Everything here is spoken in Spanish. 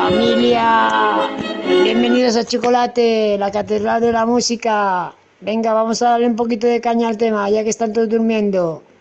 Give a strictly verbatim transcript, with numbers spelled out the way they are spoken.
Familia, bienvenidos a Chocolate, la catedral de la música. Venga, vamos a darle un poquito de caña al tema, ya que están todos durmiendo.